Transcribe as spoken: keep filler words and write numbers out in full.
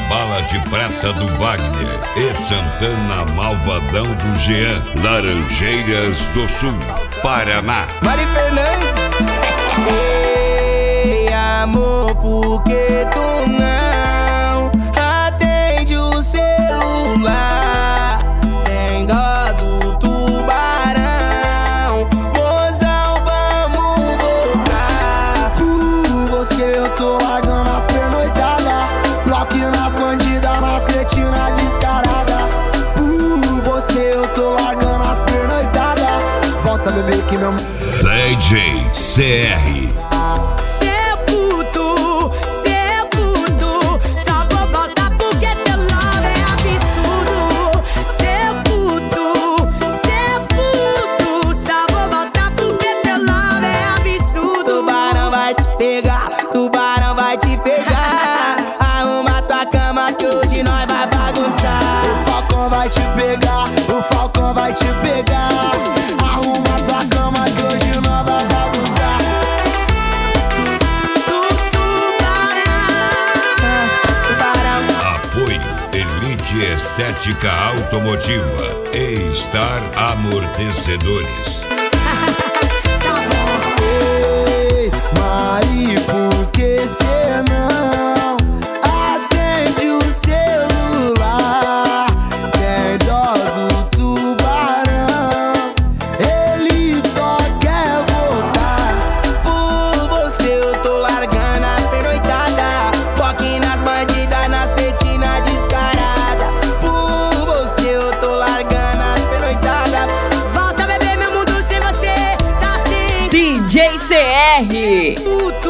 Bala de Prata do Wagner e Santana Malvadão do Jean, Laranjeiras do Sul, Paraná. Mari Fernandes. Ei, amor, por que tu não atende o celular? Tem dó do tubarão, mozão, vamos voltar. Por você eu tô largando as pernoitadas, bloco nas bandidas, nas cretinas descarada. Por você eu tô largando as pernoitadas. Volta, bebê, que meu D J C R. Seu puto, seu puto, só vou voltar porque teu love é absurdo. Seu puto, seu puto, só vou voltar porque teu love é absurdo. Tubarão vai te pegar, tubarão vai te pegar. Arruma tua cama que hoje nós vai bagunçar. O Falcão vai te pegar, o Falcão vai te pegar. Arruma tua cama que hoje nós vai bagunçar. Apoio Elite Estética Automotiva e Star Amortecedores. Ei, Mari, por que cê não atende o celular? Tem dó do tubarão, ele só quer voltar. Por você eu tô largando as pernoitadas, foque nas bandidas, nas petinas descaradas. Por você eu tô largando as pernoitadas. Volta, bebê, meu mundo sem você tá assim. D J C R. Puto,